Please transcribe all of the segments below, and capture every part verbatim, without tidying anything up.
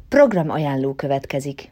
Program ajánló következik.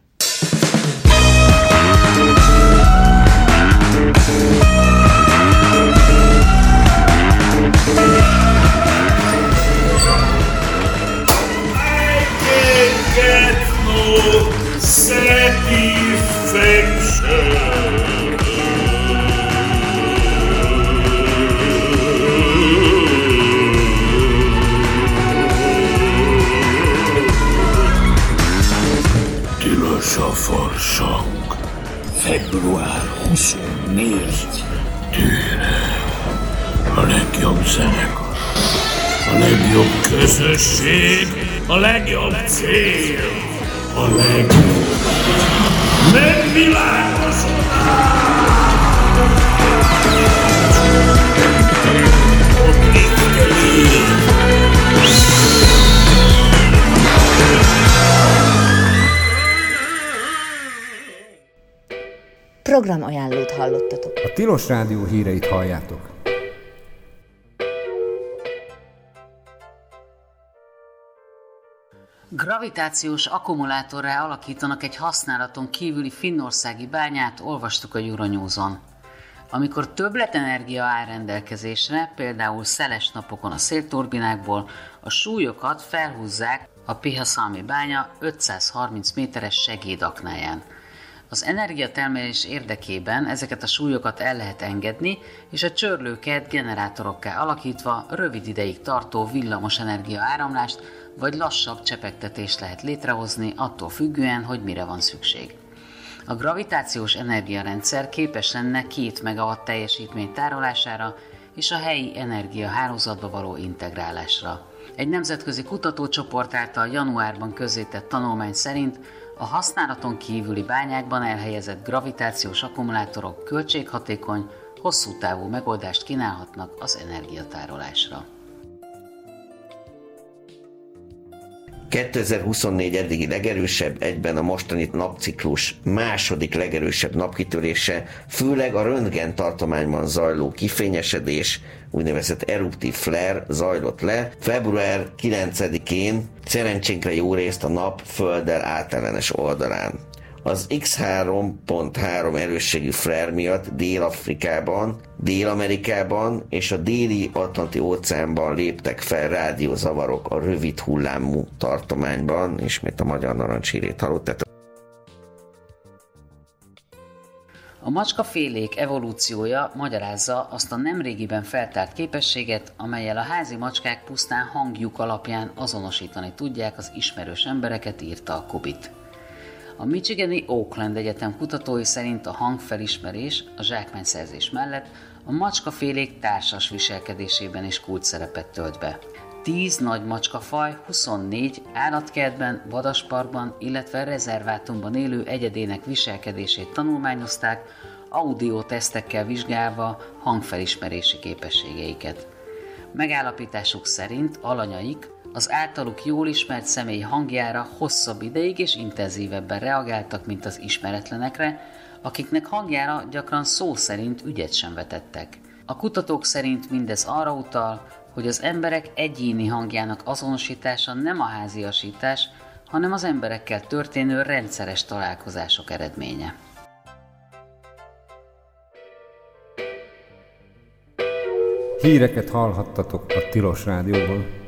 Tilos a farsang. február huszonnégy. Tűre. A legjobb zenekar. A legjobb közösség. A legjobb cél. A legjobb megvilágosodás. Program ajánlót hallottatok. A Tilos Rádió híreit halljátok. Gravitációs akkumulátorrá alakítanak egy használaton kívüli finnországi bányát, olvastuk a Euronews-on. Amikor többletenergia áll rendelkezésre, például szeles napokon a szélturbinákból, a súlyokat felhúzzák a Pihasami bánya ötszázharminc méteres segédaknáján. Az energiatermelés érdekében ezeket a súlyokat el lehet engedni, és a csörlőket generátorokká alakítva rövid ideig tartó villamosenergia áramlást vagy lassabb csepegtetést lehet létrehozni, attól függően, hogy mire van szükség. A gravitációs energiarendszer képes lenne két megawatt teljesítmény tárolására és a helyi energiahálózatba való integrálásra. Egy nemzetközi kutatócsoport által januárban közzétett tanulmány szerint a használaton kívüli bányákban elhelyezett gravitációs akkumulátorok költséghatékony, hosszú távú megoldást kínálhatnak az energiatárolásra. kétezer-huszonnégy eddigi legerősebb, egyben a mostani napciklus második legerősebb napkitörése, főleg a röntgen tartományban zajló kifényesedés, úgynevezett eruptív flare zajlott le. február kilencedikén szerencsénkre jó részt a nap Földdel átellenes oldalán. Az iksz három pont három erősségű flare miatt Dél-Afrikában, Dél-Amerikában és a déli Atlanti óceánban léptek fel rádiózavarok a rövid hullámú tartományban, ismét a magyar narancshírét hallottátok. A macskafélék evolúciója magyarázza azt a nemrégiben feltárt képességet, amellyel a házi macskák pusztán hangjuk alapján azonosítani tudják az ismerős embereket, írta a Kobit. A Michigani Oakland Egyetem kutatói szerint a hangfelismerés a zsákmányszerzés mellett a macskafélék társas viselkedésében is kulcsszerepet tölt be. tíz nagy macskafaj, huszonnégy állatkertben, vadasparkban, illetve rezervátumban élő egyedének viselkedését tanulmányozták, audiótesztekkel vizsgálva hangfelismerési képességeiket. Megállapításuk szerint alanyaik az általuk jól ismert személy hangjára hosszabb ideig és intenzívebben reagáltak, mint az ismeretlenekre, akiknek hangjára gyakran szó szerint ügyet sem vetettek. A kutatók szerint mindez arra utal, hogy az emberek egyéni hangjának azonosítása nem a háziasítás, hanem az emberekkel történő rendszeres találkozások eredménye. Híreket hallhattatok a Tilos Rádióban.